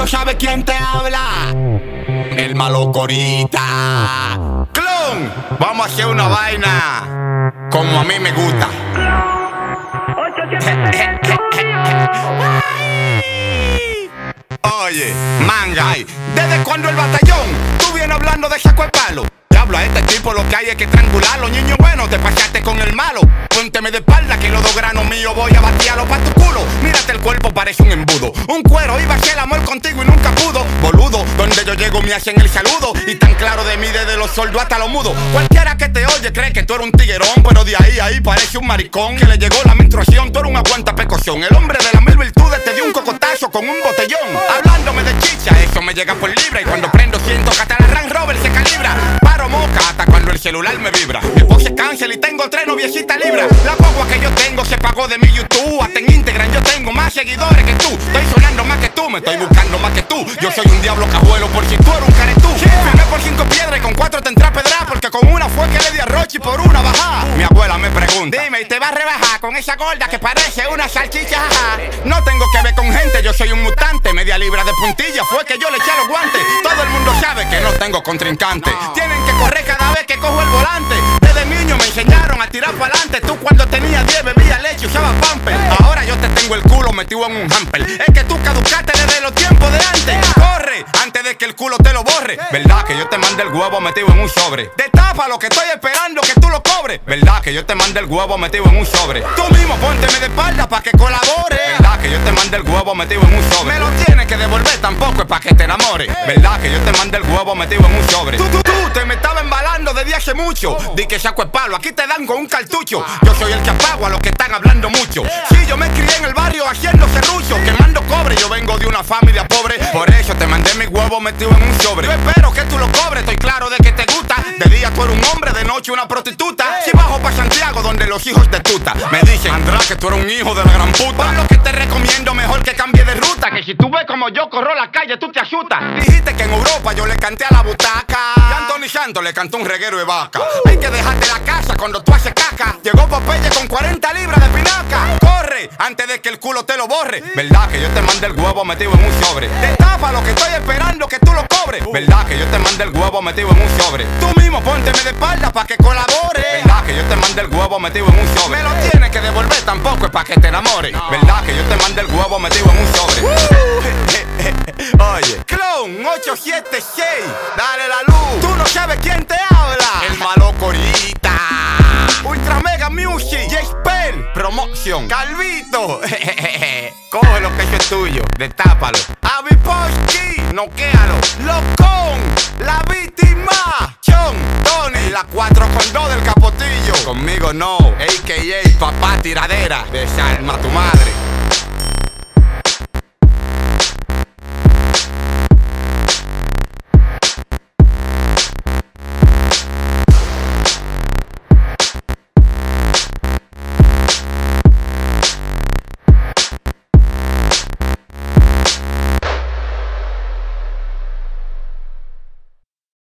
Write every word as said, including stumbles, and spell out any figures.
no sabes quién te habla. El Malocorita. Clon, vamos a hacer una vaina como a mí me gusta. Oye, manga, ¿desde cuando el batallón? Tú vienes hablando de saco de palo. Diablo, a este tipo lo que hay es que estrangularlo. Niño bueno, te pasaste con el malo. Pónteme de espalda que los dos granos míos voy a batearlo pa' tu culo. Mírate el cuerpo, parece un embudo. Un cuero, iba a hacer el amor contigo y nunca pudo. Boludo, donde yo llego me hacen el saludo. Y tan claro de mí desde los sordos hasta los mudos. Cualquiera que te oye cree que tú eres un tiguerón, pero de ahí a ahí parece un maricón. Que le llegó la menstruación, tú eres un aguanta pecoción. El hombre de las mil virtudes te dio un cocotazo con un botellón. Hablándome de chicha, eso me llega por libra. Y cuando prendo siento que hasta la Range Rover se calibra. Paro moca hasta cuando el celular me vibra. Mi voz es cáncer y tengo tres noviecitas libras. La guagua que yo tengo se pagó de mi YouTube. Hasta en Instagram yo tengo más seguidores que tú. Estoy sonando más que tú, me estoy buscando más que tú. Yo soy un diablo cajuelo por si tú eres un caretú. Firmé por cinco piedras y con cuatro te entré a pedrar. Porque con una fue que le di a Rochi por una bajada. Mi abuela me pregunta, dime, ¿y te vas a rebajar con esa gorda que parece una salchicha? No tengo que ver con gente, yo soy un mutante. Media libra de puntilla fue que yo le eché los guantes. Todo el mundo sabe que no tengo contrincante. Tienen que correr cada vez que cojo el volante. Desde niño me enseñaron a tirar para adelante. Tú cuando tenías diez bebías leche, usabas pamper. Ahora yo te tengo el culo metido en un hamper. Es que tú caducaste desde los tiempos de antes. Corre antes de que el culo te lo borre. Verdad que yo te mandé el huevo metido en un sobre. Destapa lo que estoy esperando que tú lo cobres. Verdad que yo te mandé el huevo metido en un sobre. Tú mismo pónteme de espalda pa' que colabore. Verdad que yo te mandé el huevo metido en un sobre. Me lo tienes que devolver, tampoco es pa' que te enamores. Verdad que yo te mandé el huevo metido en un sobre. Tú, tú, tú te me estaba embalando desde hace mucho. Di que saco el palo, aquí te dan con un cartucho. Yo soy el que apago a los que están hablando mucho. Sí, yo me crié en el barrio haciendo serrucho, quemando cobre, yo vengo de una familia pobre. Por eso te mandé mi huevo metido en un sobre. Yo espero que tú lo cobres, estoy claro de que te gusta. De día tú eres un hombre, de noche una prostituta. Si bajo pa' Santiago donde los hijos de tuta me dicen, Andrá, que tú eres un hijo de la gran puta. Por lo que te recomiendo mejor que cambie de ruta. Que si tú ves como yo corro la calle, tú te asustas. Dijiste que en Europa yo le canté a la butaca. Y Anthony Santos le cantó un reguero de vaca. Hay que dejarte la casa cuando tú haces caca. Llegó Popeye con cuarenta libras de pinaca. Corre antes de que el culo te lo borre. Verdad que yo te mandé el huevo metido en un sobre. Destapa lo que estoy esperando que tú lo cobres. Verdad que yo te mandé el huevo metido en un sobre. Tú mismo pónteme de espalda pa' que colabore. Verdad que yo te mandé el huevo metido en un sobre. Me lo tienes que devolver, tampoco es pa' que te enamores. Verdad que yo te mandé el huevo metido en un sobre. Oye, Clon ocho siete seis, dale la luz. Tú no sabes quién te habla. El Malocorita. Ultra Mega Music, J-Spell, Promotion, Calvito. Coge lo que eso es tuyo, destápalo. Aviposki, noquéalo. Locón, la víctima. Chon, Tony, la cuatro con dos del capotillo. Conmigo no, a k a papá tiradera. Desarma a tu madre.